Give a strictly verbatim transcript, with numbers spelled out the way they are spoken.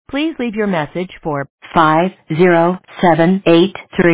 Please leave your message for five zero seven eight three.